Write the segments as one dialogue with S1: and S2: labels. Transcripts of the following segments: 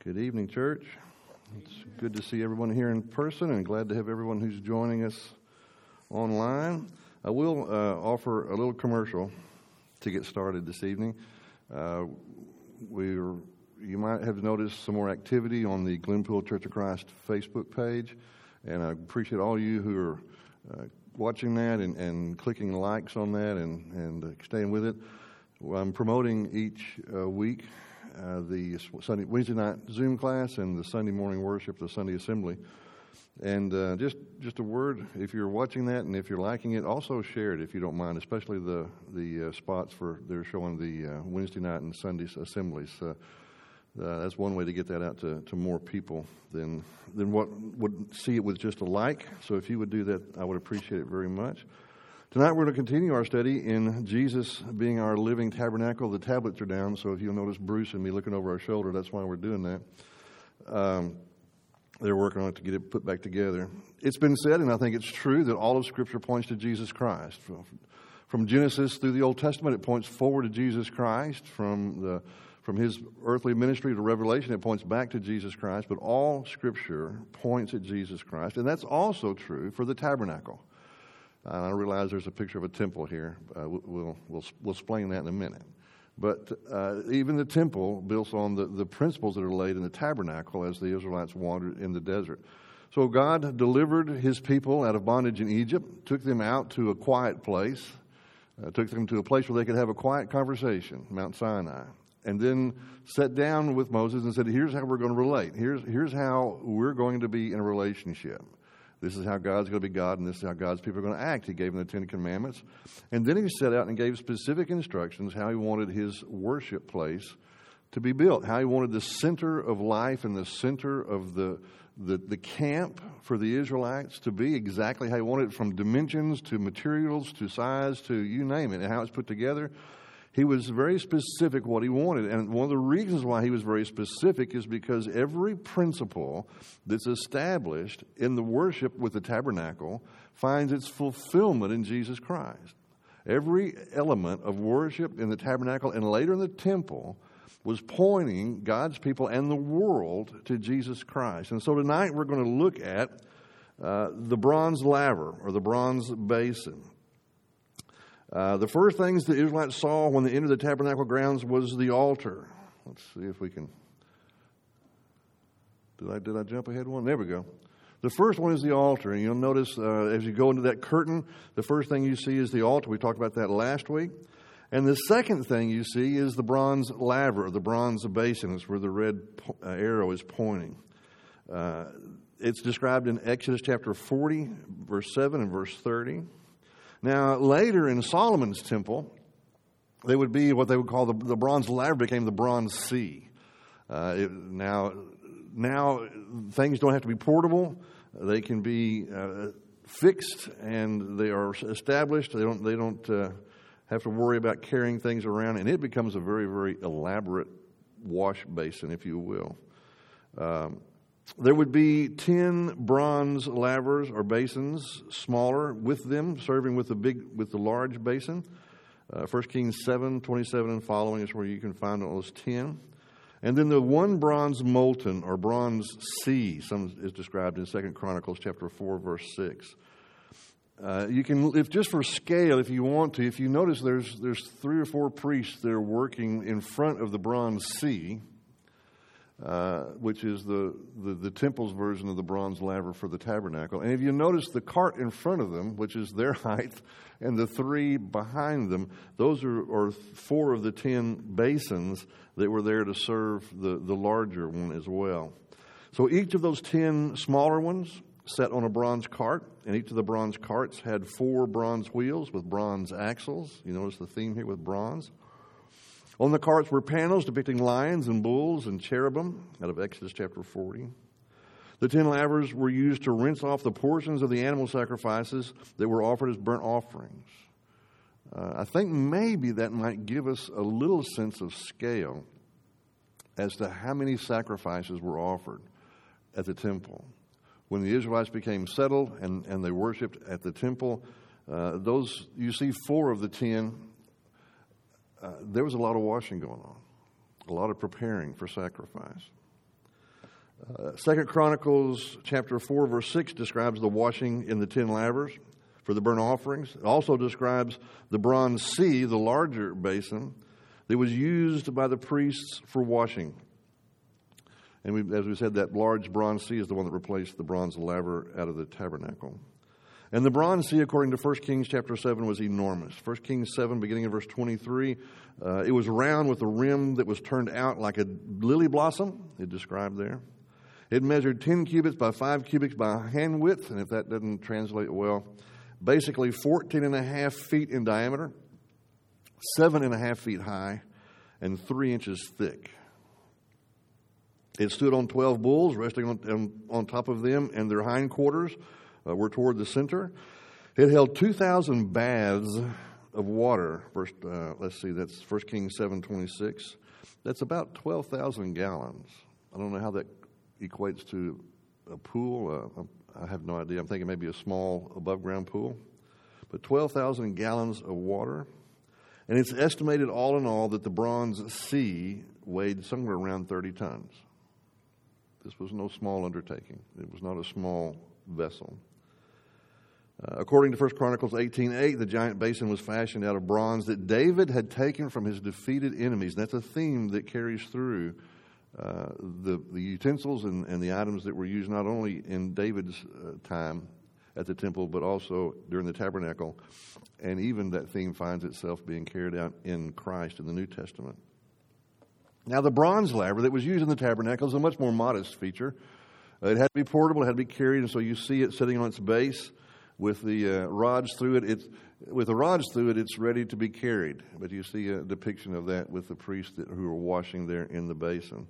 S1: Good evening, church. It's good to see everyone here in person and glad to have everyone who's joining us online. I will offer a little commercial to get started this evening. You might have noticed some more activity on the Glenpool Church of Christ Facebook page, and I appreciate all you who are watching that and clicking likes on that and staying with it. I'm promoting each week the Wednesday night Zoom class and the Sunday morning worship, the Sunday assembly. And just a word, if you're watching that and if you're liking it, also share it if you don't mind, especially the spots they're showing the Wednesday night and Sunday assemblies. That's one way to get that out to more people than what would see it with just a like. So if you would do that, I would appreciate it very much. Tonight we're going to continue our study in Jesus being our living tabernacle. The tablets are down, so if you'll notice Bruce and me looking over our shoulder, that's why we're doing that. They're working on it to get it put back together. It's been said, and I think it's true, that all of Scripture points to Jesus Christ. From Genesis through the Old Testament, it points forward to Jesus Christ. From his earthly ministry to Revelation, it points back to Jesus Christ. But all Scripture points at Jesus Christ, and that's also true for the tabernacle. I realize there's a picture of a temple here. We'll explain that in a minute. But even the temple builds on the principles that are laid in the tabernacle as the Israelites wandered in the desert. So God delivered his people out of bondage in Egypt, took them out to a quiet place, took them to a place where they could have a quiet conversation, Mount Sinai, and then sat down with Moses and said, here's how we're going to relate. Here's how we're going to be in a relationship. This is how God's going to be God, and this is how God's people are going to act. He gave them the Ten Commandments. And then he set out and gave specific instructions how he wanted his worship place to be built, how he wanted the center of life and the center of the camp for the Israelites to be exactly how he wanted it, from dimensions to materials to size to you name it, and how it's put together. He was very specific what he wanted. And one of the reasons why he was very specific is because every principle that's established in the worship with the tabernacle finds its fulfillment in Jesus Christ. Every element of worship in the tabernacle and later in the temple was pointing God's people and the world to Jesus Christ. And so tonight we're going to look at the bronze laver or the bronze basin. The first things the Israelites saw when they entered the tabernacle grounds was the altar. Let's see if we can. Did I jump ahead one? There we go. The first one is the altar, and you'll notice as you go into that curtain, the first thing you see is the altar. We talked about that last week. And the second thing you see is the bronze laver, or the bronze basin. It's where the red arrow is pointing. It's described in Exodus chapter 40, verse 7 and verse 30. Now, later in Solomon's temple, they would be what they would call the bronze laver became the bronze sea. Now things don't have to be portable; they can be fixed, and they are established. They don't have to worry about carrying things around, and it becomes a very, very elaborate wash basin, if you will. There would be 10 bronze lavers or basins, smaller, with them, serving with the large basin. 1 Kings 7:27 and following is where you can find those 10. And then the one bronze molten or bronze sea, some is described in 2 Chronicles chapter 4, verse 6. You can, if just for scale, if you want to, if you notice there's 3 or 4 priests that are working in front of the bronze sea, which is the temple's version of the bronze laver for the tabernacle. And if you notice the cart in front of them, which is their height, and the 3 behind them, those are 4 of the 10 basins that were there to serve the larger one as well. So each of those 10 smaller ones sat on a bronze cart, and each of the bronze carts had 4 bronze wheels with bronze axles. You notice the theme here with bronze. On the carts were panels depicting lions and bulls and cherubim out of Exodus chapter 40. The 10 lavers were used to rinse off the portions of the animal sacrifices that were offered as burnt offerings. I think maybe that might give us a little sense of scale as to how many sacrifices were offered at the temple. When the Israelites became settled and they worshipped at the temple, you see 4 of the 10. There was a lot of washing going on, a lot of preparing for sacrifice. 2 Chronicles chapter 4, verse 6 describes the washing in the 10 lavers for the burnt offerings. It also describes the bronze sea, the larger basin, that was used by the priests for washing. And as we said, that large bronze sea is the one that replaced the bronze laver out of the tabernacle. And the bronze sea, according to 1 Kings chapter 7, was enormous. 1 Kings 7, beginning in verse 23, it was round with a rim that was turned out like a lily blossom, it described there. It measured 10 cubits by 5 cubits by hand width, and if that doesn't translate well, basically 14 and a half feet in diameter, 7 and a half feet high, and 3 inches thick. It stood on 12 bulls, resting on top of them, and their hindquarters were toward the center. It held 2,000 baths of water. Let's see, that's 1 Kings 7:26. That's about 12,000 gallons. I don't know how that equates to a pool. I have no idea. I'm thinking maybe a small above-ground pool. But 12,000 gallons of water. And it's estimated all in all that the bronze sea weighed somewhere around 30 tons. This was no small undertaking. It was not a small vessel. According to 1 Chronicles 18:8, the giant basin was fashioned out of bronze that David had taken from his defeated enemies. And that's a theme that carries through the utensils and the items that were used not only in David's time at the temple, but also during the tabernacle. And even that theme finds itself being carried out in Christ in the New Testament. Now, the bronze laver that was used in the tabernacle is a much more modest feature. It had to be portable, it had to be carried, and so you see it sitting on its base with the rods through it. With the rods through it, it's ready to be carried. But you see a depiction of that with the priests who are washing there in the basin.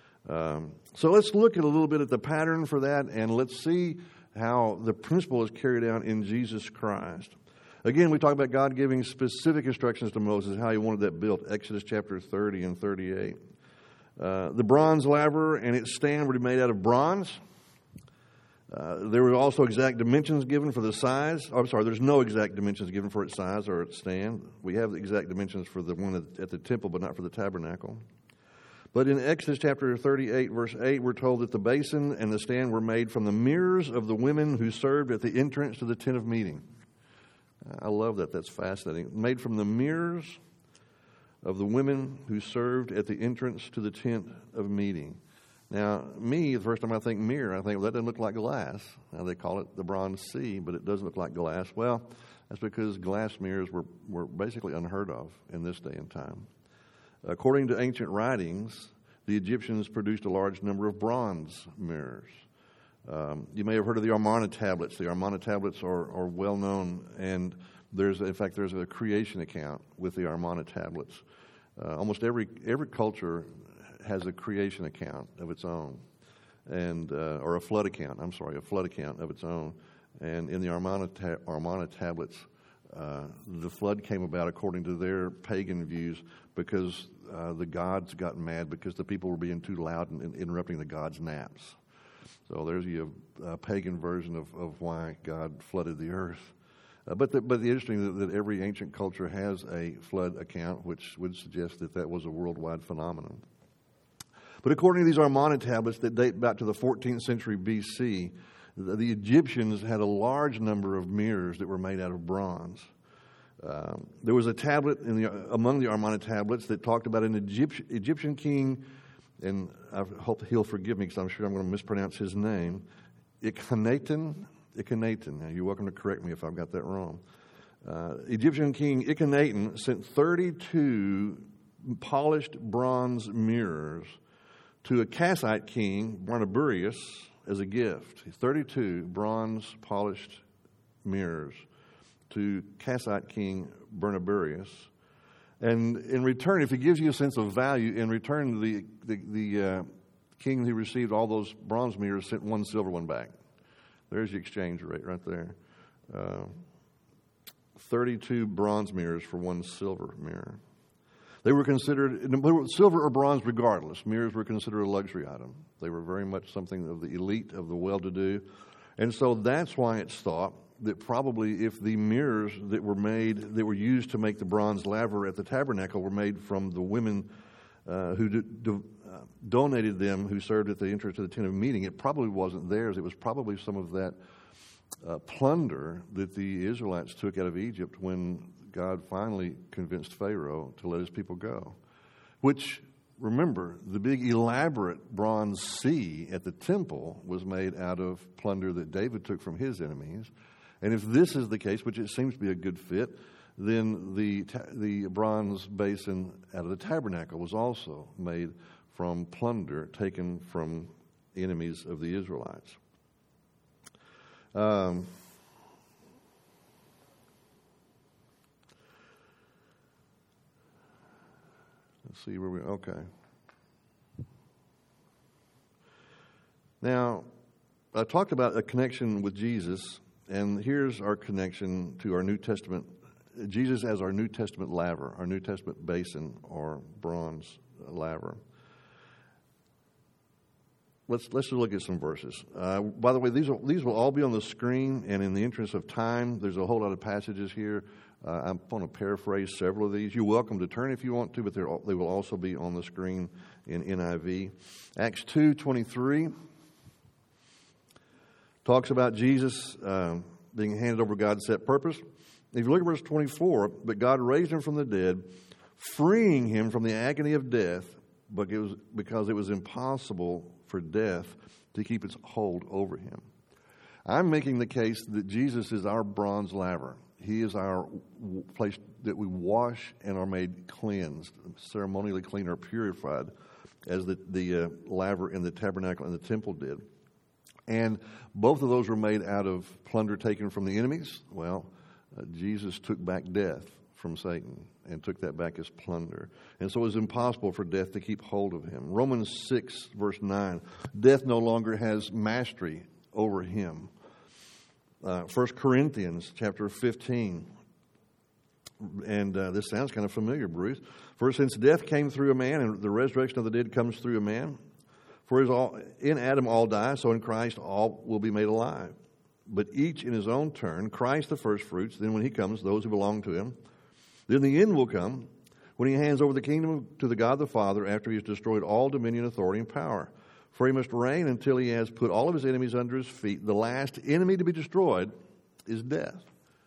S1: So let's look at a little bit at the pattern for that, and let's see how the principle is carried out in Jesus Christ. Again, we talk about God giving specific instructions to Moses, how he wanted that built. Exodus chapter 30 and 38. The bronze laver and its stand were made out of bronze. There were also exact dimensions given for the size. There's no exact dimensions given for its size or its stand. We have the exact dimensions for the one at the temple, but not for the tabernacle. But in Exodus chapter 38, verse 8, we're told that the basin and the stand were made from the mirrors of the women who served at the entrance to the tent of meeting. I love that. That's fascinating. Made from the mirrors of the women who served at the entrance to the tent of meeting. Now, the first time I think mirror, I think, well, that doesn't look like glass. Now, they call it the bronze sea, but it doesn't look like glass. Well, that's because glass mirrors were basically unheard of in this day and time. According to ancient writings, the Egyptians produced a large number of bronze mirrors. You may have heard of the Amarna tablets. The Amarna tablets are well known, and there's a creation account with the Amarna tablets. Almost every culture has a creation account of its own, or a flood account of its own. And in the Amarna tablets, the flood came about according to their pagan views because the gods got mad because the people were being too loud and interrupting the gods' naps. So there's a pagan version of why God flooded the earth. But the interesting that every ancient culture has a flood account, which would suggest that was a worldwide phenomenon. But according to these Amarna tablets that date back to the 14th century BC, the Egyptians had a large number of mirrors that were made out of bronze. There was a tablet among the Amarna tablets that talked about an Egyptian king, and I hope he'll forgive me because I'm sure I'm going to mispronounce his name, Akhenaten. Now, you're welcome to correct me if I've got that wrong. Egyptian king Akhenaten sent 32 polished bronze mirrors to a Kassite king, Bernaburius, as a gift. 32 bronze polished mirrors to Kassite king Bernaburius. And in return, if he gives you a sense of value, in return, the king who received all those bronze mirrors sent one silver one back. There's the exchange rate right there. 32 bronze mirrors for one silver mirror. They were considered, silver or bronze regardless, mirrors were considered a luxury item. They were very much something of the elite, of the well-to-do. And so that's why it's thought that probably if the mirrors that were used to make the bronze laver at the tabernacle were made from the women who donated them, who served at the entrance to the tent of meeting. It probably wasn't theirs. It was probably some of that plunder that the Israelites took out of Egypt when God finally convinced Pharaoh to let his people go. Which, remember, the big elaborate bronze sea at the temple was made out of plunder that David took from his enemies. And if this is the case, which it seems to be a good fit, then the bronze basin out of the tabernacle was also made from plunder taken from enemies of the Israelites. Let's see where okay. Now, I talked about a connection with Jesus, and here's our connection to our New Testament. Jesus as our New Testament laver, our New Testament basin or bronze laver. Let's just look at some verses. By the way, these will all be on the screen, and in the interest of time, there's a whole lot of passages here. I'm going to paraphrase several of these. You're welcome to turn if you want to, but they will also be on the screen in NIV. Acts 2:23 talks about Jesus being handed over God's set purpose. If you look at verse 24, but God raised him from the dead, freeing him from the agony of death, because it was impossible for death to keep its hold over him. I'm making the case that Jesus is our bronze laver. He is our place that we wash and are made cleansed, ceremonially clean or purified, as the laver in the tabernacle and the temple did. And both of those were made out of plunder taken from the enemies. Well, Jesus took back death from Satan and took that back as plunder. And so it was impossible for death to keep hold of him. Romans 6, verse 9, death no longer has mastery over him. 1 Corinthians chapter 15, and this sounds kind of familiar, Bruce. For since death came through a man, and the resurrection of the dead comes through a man, for in Adam all die, so in Christ all will be made alive. But each in his own turn, Christ the first fruits, then when he comes, those who belong to him. Then the end will come when he hands over the kingdom to the God the Father after he has destroyed all dominion, authority, and power. For he must reign until he has put all of his enemies under his feet. The last enemy to be destroyed is death.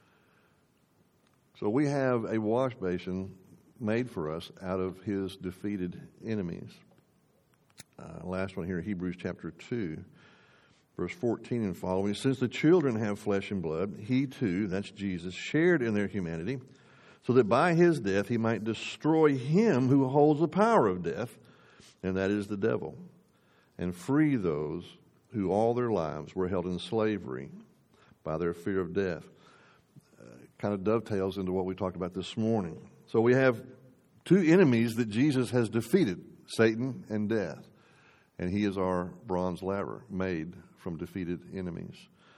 S1: So we have a wash basin made for us out of his defeated enemies. Last one here, Hebrews chapter 2, verse 14 and following. Since the children have flesh and blood, he too, that's Jesus, shared in their humanity, so that by his death he might destroy him who holds the power of death, and that is the devil, and free those who all their lives were held in slavery by their fear of death. Kind of dovetails into what we talked about this morning. So we have two enemies that Jesus has defeated, Satan and death. And he is our bronze laver made from defeated enemies.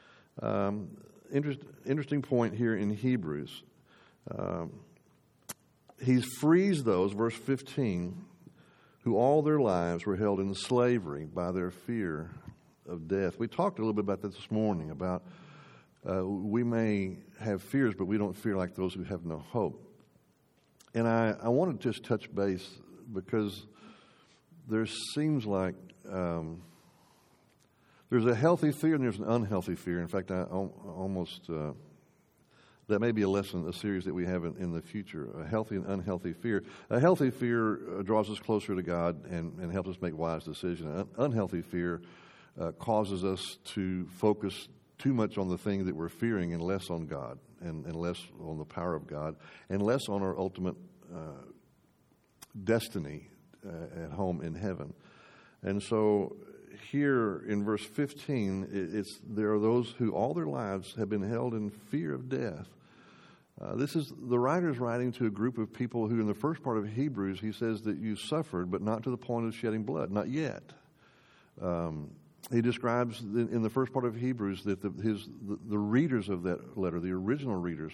S1: Interesting point here in Hebrews. He frees those, verse 15, who all their lives were held in slavery by their fear of death. We talked a little bit about this morning, about we may have fears, but we don't fear like those who have no hope. And I want to just touch base because there seems like there's a healthy fear and there's an unhealthy fear. In fact, I almost that may be a series that we have in the future, a healthy and unhealthy fear. A healthy fear draws us closer to God and helps us make wise decisions. An unhealthy fear causes us to focus too much on the thing that we're fearing and less on God and less on the power of God and less on our ultimate destiny at home in heaven. And so here in verse 15, there are those who all their lives have been held in fear of death. This is the writer's writing to a group of people who in the first part of Hebrews, he says that you suffered, but not to the point of shedding blood, not yet. He describes in the first part of Hebrews that the readers of that letter, the original readers,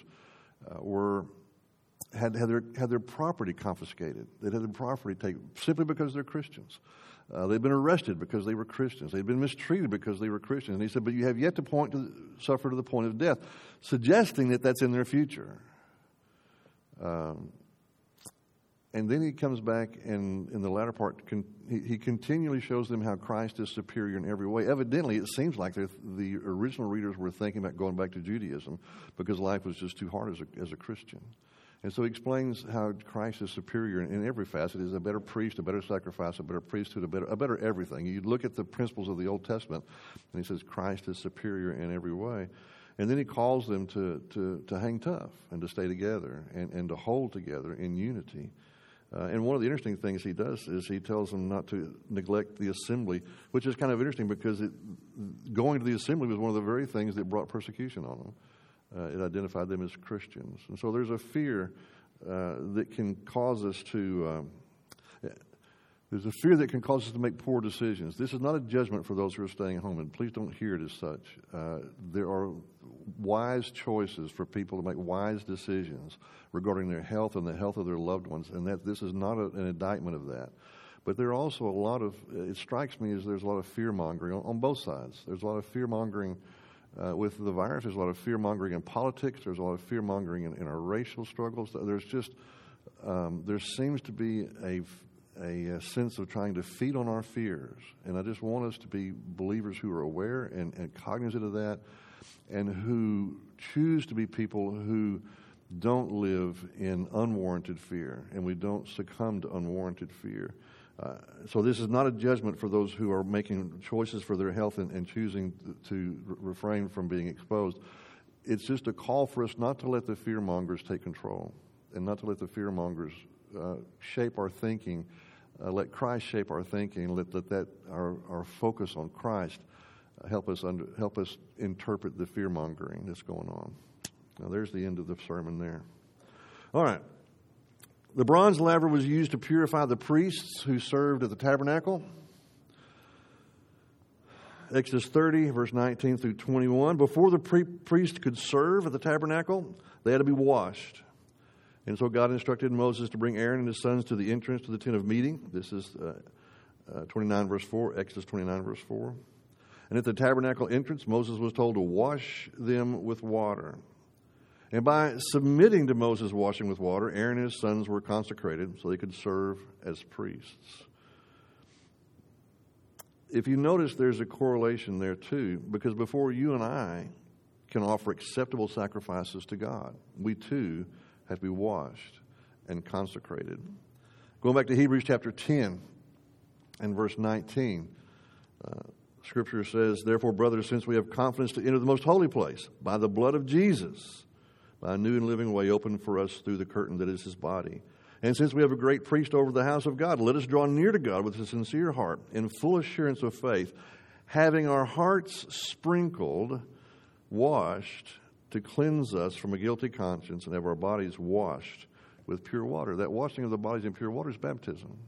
S1: had their property confiscated. They'd had their property taken simply because they're Christians. They'd been arrested because they were Christians. They'd been mistreated because they were Christians. And he said, but you have yet to suffer to the point of death, suggesting that that's in their future. And And then he comes back, and in the latter part, he continually shows them how Christ is superior in every way. Evidently, it seems like the original readers were thinking about going back to Judaism because life was just too hard as a Christian. And so he explains how Christ is superior in every facet. He's a better priest, a better sacrifice, a better priesthood, a better everything. You look at the principles of the Old Testament, and he says Christ is superior in every way. And then he calls them to hang tough and to stay together and to hold together in unity. And one of the interesting things he does is he tells them not to neglect the assembly, which is kind of interesting because going to the assembly was one of the very things that brought persecution on them. It identified them as Christians. And so there's a fear that can cause us to... There's a fear that can cause us to make poor decisions. This is not a judgment for those who are staying home, and please don't hear it as such. There are wise choices for people to make wise decisions regarding their health and the health of their loved ones, and that this is not an indictment of that. But there are also a lot of, it strikes me as there's a lot of fear-mongering on both sides. There's a lot of fear-mongering with the virus. There's a lot of fear-mongering in politics. There's a lot of fear-mongering in our racial struggles. There's just, there seems to be a sense of trying to feed on our fears. And I just want us to be believers who are aware and cognizant of that, and who choose to be people who don't live in unwarranted fear, and we don't succumb to unwarranted fear. So this is not a judgment for those who are making choices for their health and choosing to refrain from being exposed. It's just a call for us not to let the fear-mongers take control, and not to let the fear-mongers shape our thinking. Let Christ shape our thinking. Let that our focus on Christ help us interpret the fear-mongering that's going on. Now, there's the end of the sermon there. All right. The bronze laver was used to purify the priests who served at the tabernacle. Exodus 30, verse 19 through 21. Before the priest could serve at the tabernacle, they had to be washed. And so God instructed Moses to bring Aaron and his sons to the entrance to the tent of meeting. This is 29 verse 4, Exodus 29 verse 4. And at the tabernacle entrance, Moses was told to wash them with water. And by submitting to Moses' washing with water, Aaron and his sons were consecrated so they could serve as priests. If you notice, there's a correlation there too, because before you and I can offer acceptable sacrifices to God, we too have to be washed and consecrated. Going back to Hebrews chapter 10 and verse 19, Scripture says, "Therefore, brothers, since we have confidence to enter the most holy place by the blood of Jesus, by a new and living way opened for us through the curtain that is his body. And since we have a great priest over the house of God, let us draw near to God with a sincere heart, in full assurance of faith, having our hearts sprinkled, washed, to cleanse us from a guilty conscience, and have our bodies washed with pure water." That washing of the bodies in pure water is baptism.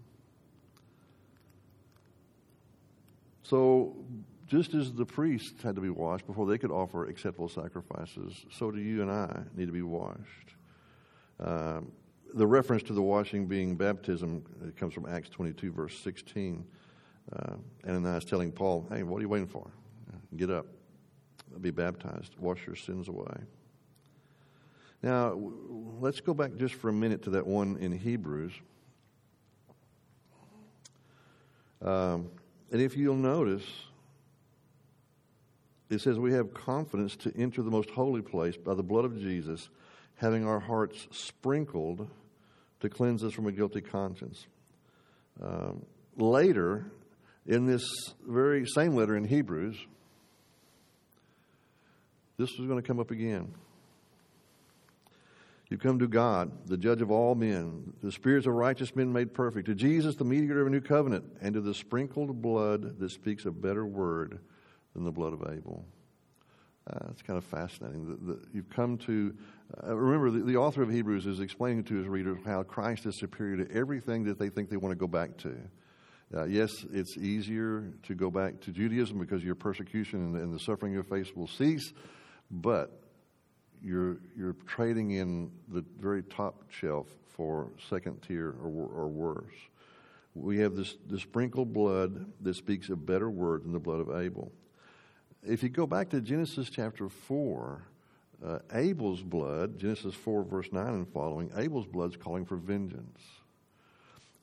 S1: So, just as the priests had to be washed before they could offer acceptable sacrifices, so do you and I need to be washed. The reference to the washing being baptism, it comes from Acts 22, verse 16. Ananias telling Paul, "Hey, what are you waiting for? Get up. Be baptized. Wash your sins away." Now, let's go back just for a minute to that one in Hebrews. And if you'll notice, it says we have confidence to enter the most holy place by the blood of Jesus, having our hearts sprinkled to cleanse us from a guilty conscience. Later, in this very same letter in Hebrews, this was going to come up again. "You come to God, the judge of all men, the spirits of righteous men made perfect, to Jesus, the mediator of a new covenant, and to the sprinkled blood that speaks a better word than the blood of Abel." It's kind of fascinating. You've come to, remember, the author of Hebrews is explaining to his readers how Christ is superior to everything that they think they want to go back to. Yes, it's easier to go back to Judaism because your persecution and the suffering you face will cease, but you're trading in the very top shelf for second tier or worse. We have the sprinkled blood that speaks a better word than the blood of Abel. If you go back to Genesis chapter 4, Abel's blood, Genesis 4 verse 9 and following, Abel's blood's calling for vengeance.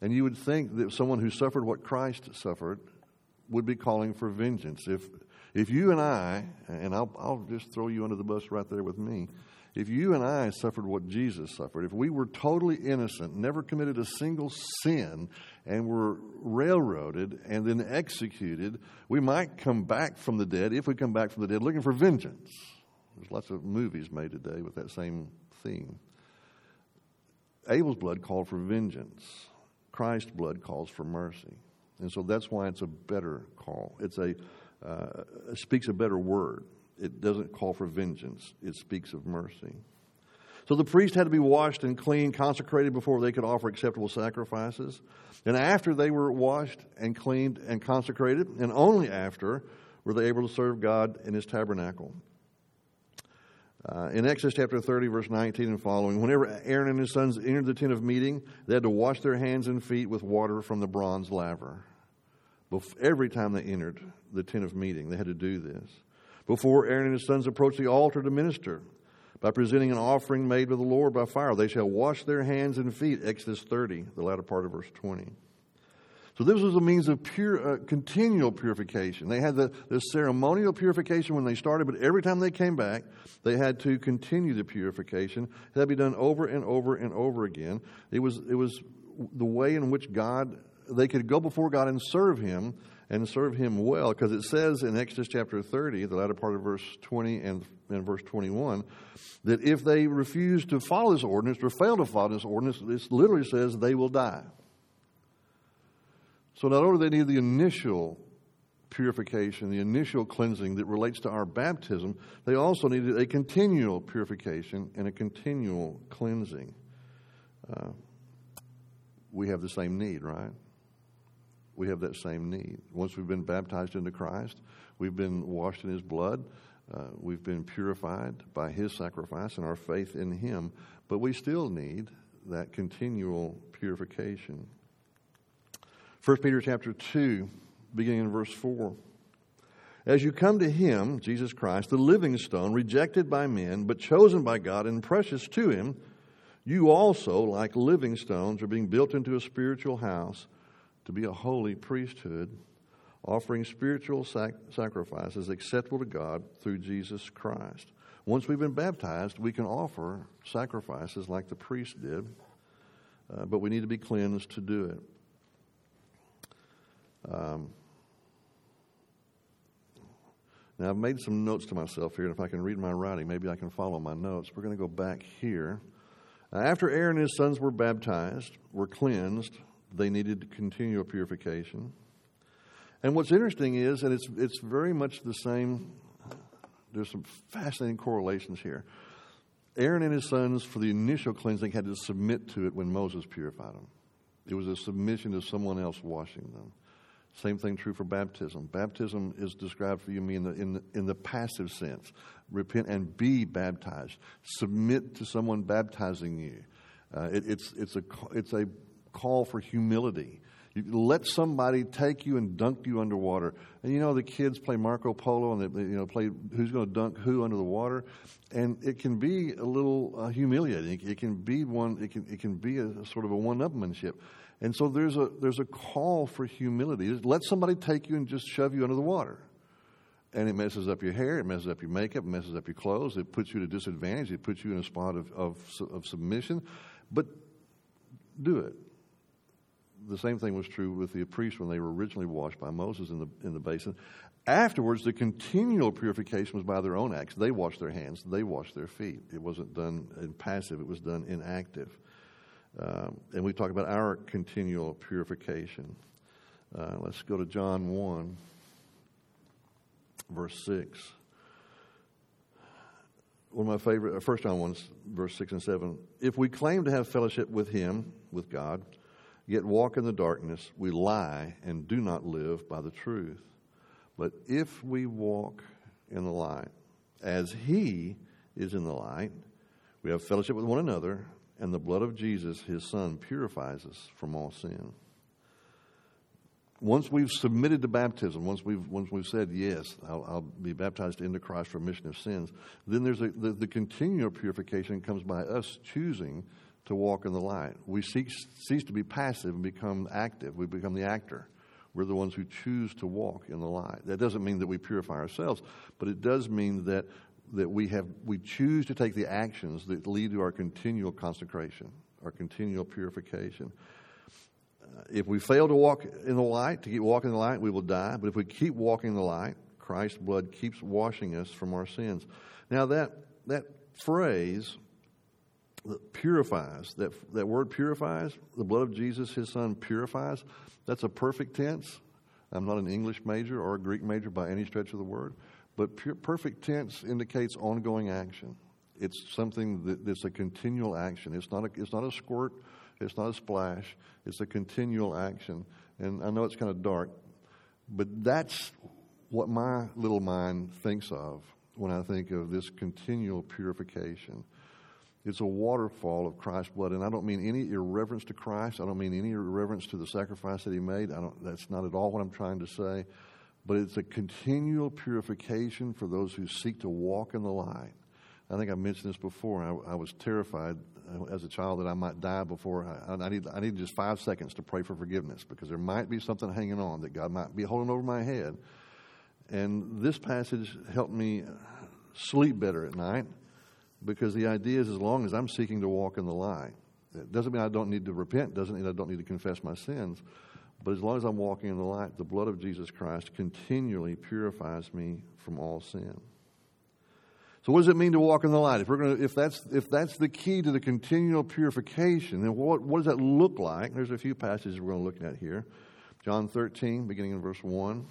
S1: And you would think that someone who suffered what Christ suffered would be calling for vengeance. If you and I, and I'll just throw you under the bus right there with me, if you and I suffered what Jesus suffered, if we were totally innocent, never committed a single sin, and were railroaded and then executed, we might come back from the dead, if we come back from the dead, looking for vengeance. There's lots of movies made today with that same theme. Abel's blood called for vengeance. Christ's blood calls for mercy. And so that's why it's a better call. It speaks a better word. It doesn't call for vengeance. It speaks of mercy. So the priest had to be washed and clean, consecrated before they could offer acceptable sacrifices. And after they were washed and cleaned and consecrated, and only after, were they able to serve God in His tabernacle. In Exodus chapter 30, verse 19 and following, whenever Aaron and his sons entered the tent of meeting, they had to wash their hands and feet with water from the bronze laver. Every time they entered the tent of meeting, they had to do this. Before Aaron and his sons approach the altar to minister, by presenting an offering made to the Lord by fire, they shall wash their hands and feet, Exodus 30, the latter part of verse 20. So this was a means of continual purification. They had the ceremonial purification when they started, but every time they came back, they had to continue the purification. It had to be done over and over and over again. It was the way in which they could go before God and serve Him well, because it says in Exodus chapter 30, the latter part of verse 20 and verse 21, that if they refuse to follow this ordinance or fail to follow this ordinance, it literally says they will die. So not only do they need the initial purification, the initial cleansing that relates to our baptism, they also needed a continual purification and a continual cleansing. We have the same need, right? We have that same need. Once we've been baptized into Christ, we've been washed in His blood, we've been purified by His sacrifice and our faith in Him, but we still need that continual purification. 1 Peter chapter 2, beginning in verse 4. As you come to Him, Jesus Christ, the living stone, rejected by men, but chosen by God and precious to Him, you also, like living stones, are being built into a spiritual house to be a holy priesthood, offering spiritual sacrifices acceptable to God through Jesus Christ. Once we've been baptized, we can offer sacrifices like the priest did, but we need to be cleansed to do it. Now, I've made some notes to myself here, and if I can read my writing, maybe I can follow my notes. We're going to go back here. After Aaron and his sons were baptized, were cleansed, they needed continual purification. And what's interesting is, and it's very much the same, there's some fascinating correlations here. Aaron and his sons, for the initial cleansing, had to submit to it when Moses purified them. It was a submission to someone else washing them. Same thing true for baptism. Baptism is described for you and me in the passive sense. Repent and be baptized. Submit to someone baptizing you. It's a call for humility. You let somebody take you and dunk you underwater. And you know the kids play Marco Polo and they play who's going to dunk who under the water, and it can be a little humiliating. It can be It can be a sort of a one-upmanship. And so there's a call for humility. Let somebody take you and just shove you under the water. And it messes up your hair, it messes up your makeup, it messes up your clothes, it puts you at a disadvantage, it puts you in a spot of submission. But do it. The same thing was true with the priests when they were originally washed by Moses in the basin. Afterwards, the continual purification was by their own acts. They washed their hands, they washed their feet. It wasn't done in passive, it was done in active. And we talk about our continual purification. Let's go to John 1, verse 6. One of my favorite, 1 John 1, verse 6 and 7. If we claim to have fellowship with Him, with God, yet walk in the darkness, we lie and do not live by the truth. But if we walk in the light, as He is in the light, we have fellowship with one another, and the blood of Jesus, His Son, purifies us from all sin. Once we've submitted to baptism, once we've said, yes, I'll be baptized into Christ for remission of sins, then there's the continual purification comes by us choosing to walk in the light. We cease to be passive and become active. We become the actor. We're the ones who choose to walk in the light. That doesn't mean that we purify ourselves, but it does mean that we choose to take the actions that lead to our continual consecration, our continual purification. If we fail to walk in the light, to keep walking in the light, we will die. But if we keep walking in the light, Christ's blood keeps washing us from our sins. Now that phrase, that purifies, that word purifies, the blood of Jesus, his son, purifies, that's a perfect tense. I'm not an English major or a Greek major by any stretch of the word, but perfect tense indicates ongoing action. It's something that's a continual action. It's not a squirt. It's not a splash. It's a continual action. And I know it's kind of dark, but that's what my little mind thinks of when I think of this continual purification. It's a waterfall of Christ's blood, and I don't mean any irreverence to Christ. I don't mean any irreverence to the sacrifice that he made. That's not at all what I'm trying to say. But it's a continual purification for those who seek to walk in the light. I think I mentioned this before. I was terrified as a child that I might die before. I need just 5 seconds to pray for forgiveness, because there might be something hanging on that God might be holding over my head. And this passage helped me sleep better at night, because the idea is, as long as I'm seeking to walk in the light, it doesn't mean I don't need to repent, doesn't mean I don't need to confess my sins, but as long as I'm walking in the light, the blood of Jesus Christ continually purifies me from all sin. So what does it mean to walk in the light? If that's the key to the continual purification, then what does that look like? There's a few passages we're going to look at here. John 13, beginning in verse 1.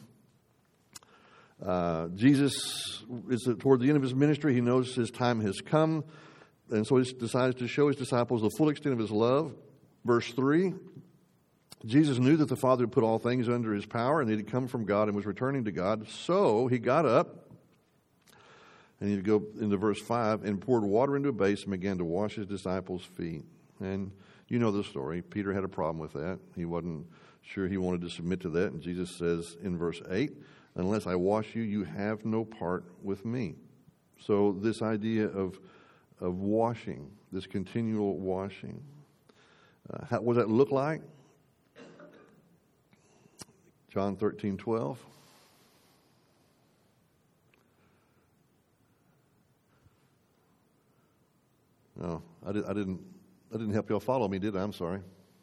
S1: Jesus is toward the end of his ministry. He knows his time has come, and so he decides to show his disciples the full extent of his love. Verse 3, Jesus knew that the Father had put all things under his power, and that he had come from God and was returning to God. So he got up, and he'd go into verse 5, and poured water into a basin and began to wash his disciples' feet. And you know the story. Peter had a problem with that. He wasn't sure he wanted to submit to that. And Jesus says in verse 8, unless I wash you, you have no part with me. So this idea of washing, this continual washing, what does that look like? John 13:12. No, I didn't help y'all follow me, did I? I'm sorry.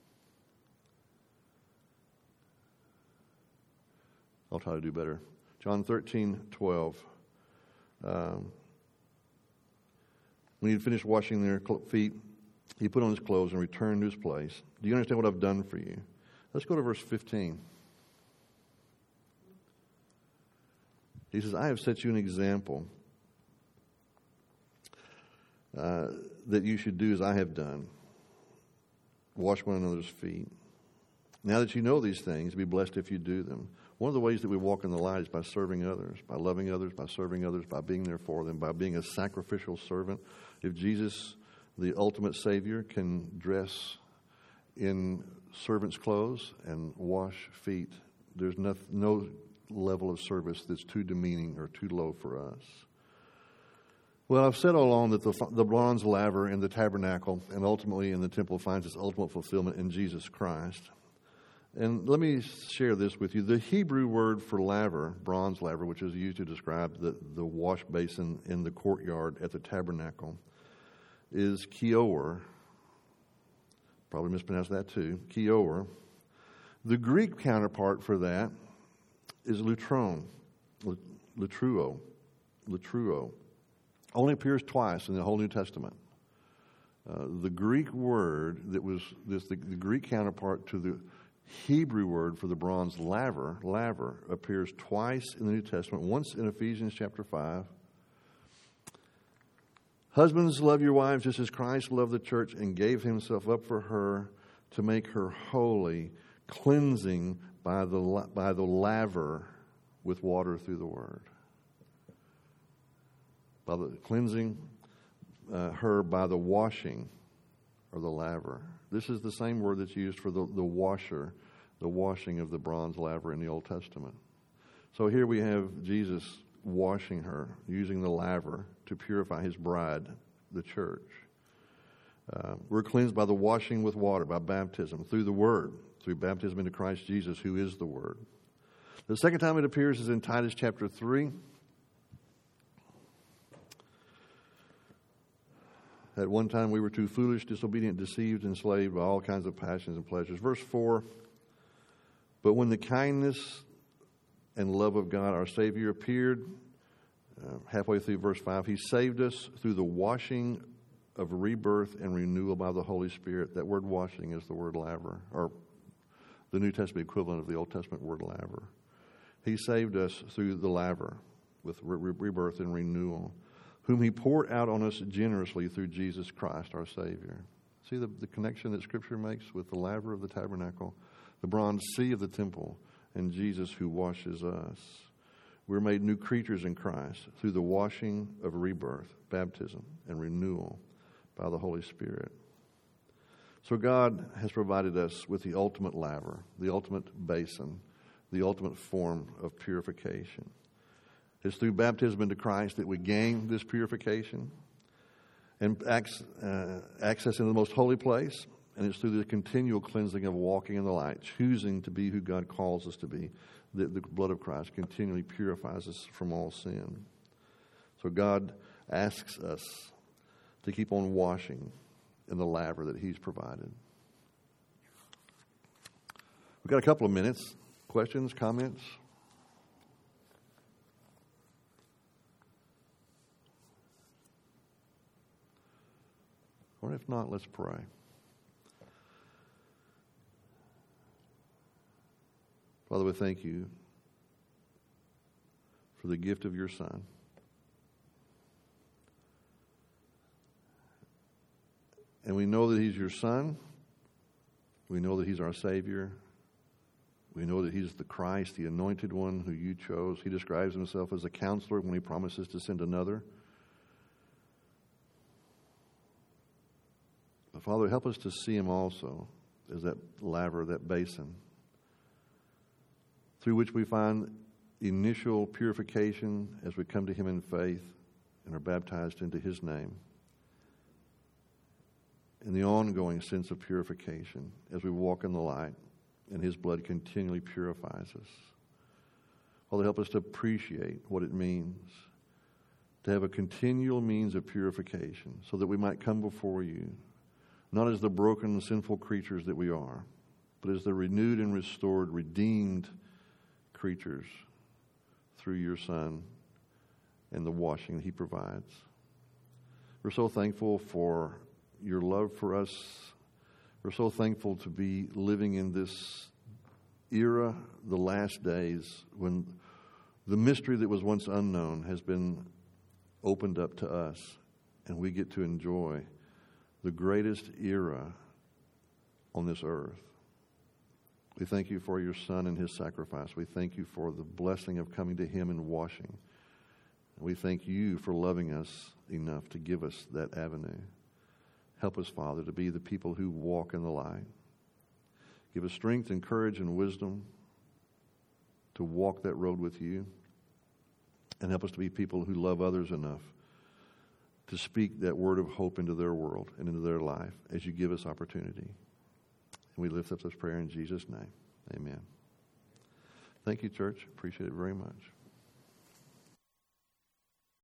S1: I'll try to do better. John 13:12. When he had finished washing their feet, he put on his clothes and returned to his place. Do you understand what I've done for you? Let's go to verse 15. He says, I have set you an example that you should do as I have done. Wash one another's feet. Now that you know these things, be blessed if you do them. One of the ways that we walk in the light is by serving others, by loving others, by serving others, by being there for them, by being a sacrificial servant. If Jesus, the ultimate Savior, can dress in servant's clothes and wash feet, there's no level of service that's too demeaning or too low for us. Well, I've said all along that the bronze laver in the tabernacle and ultimately in the temple finds its ultimate fulfillment in Jesus Christ. And let me share this with you. The Hebrew word for laver, bronze laver, which is used to describe the wash basin in the courtyard at the tabernacle, is kior. Probably mispronounced that too. Kior. The Greek counterpart for that is lutron, latruo. Only appears twice in the whole New Testament. The Greek word that was the Greek counterpart to the Hebrew word for the bronze laver, appears twice in the New Testament, once in Ephesians chapter 5. Husbands, love your wives just as Christ loved the church and gave himself up for her to make her holy, cleansing by the laver with water through the word. By the cleansing her by the washing or the laver. This is the same word that's used for the washer, the washing of the bronze laver in the Old Testament. So here we have Jesus washing her, using the laver to purify his bride, the church. We're cleansed by the washing with water, by baptism, through the Word, through baptism into Christ Jesus, who is the Word. The second time it appears is in Titus chapter 3. At one time we were too foolish, disobedient, deceived, enslaved by all kinds of passions and pleasures. Verse 4, but when the kindness and love of God, our Savior, appeared, halfway through verse 5, He saved us through the washing of rebirth and renewal by the Holy Spirit. That word washing is the word laver, or the New Testament equivalent of the Old Testament word laver. He saved us through the laver with rebirth and renewal, whom He poured out on us generously through Jesus Christ, our Savior. See the connection that Scripture makes with the laver of the tabernacle, the bronze sea of the temple, and Jesus who washes us. We're made new creatures in Christ through the washing of rebirth, baptism, and renewal by the Holy Spirit. So God has provided us with the ultimate laver, the ultimate basin, the ultimate form of purification. It's through baptism into Christ that we gain this purification and access into the most holy place. And it's through the continual cleansing of walking in the light, choosing to be who God calls us to be, that the blood of Christ continually purifies us from all sin. So God asks us to keep on washing in the laver that He's provided. We've got a couple of minutes. Questions, comments? Or if not, let's pray. Father, we thank You for the gift of Your Son. And we know that He's Your Son. We know that He's our Savior. We know that He's the Christ, the anointed one who You chose. He describes Himself as a counselor when He promises to send another. But Father, help us to see Him also as that laver, that basin, through which we find initial purification as we come to Him in faith and are baptized into His name, and the ongoing sense of purification as we walk in the light and His blood continually purifies us. Father, help us to appreciate what it means to have a continual means of purification so that we might come before You, not as the broken, sinful creatures that we are, but as the renewed and restored, redeemed creatures through Your Son and the washing that He provides. We're so thankful for Your love for us. We're so thankful to be living in this era, the last days, when the mystery that was once unknown has been opened up to us, and we get to enjoy the greatest era on this earth. We thank You for Your Son and His sacrifice. We thank You for the blessing of coming to Him and washing. We thank You for loving us enough to give us that avenue. Help us, Father, to be the people who walk in the light. Give us strength and courage and wisdom to walk that road with You. And help us to be people who love others enough to speak that word of hope into their world and into their life as You give us opportunity. And we lift up this prayer in Jesus' name. Amen. Thank you, church. Appreciate it very much.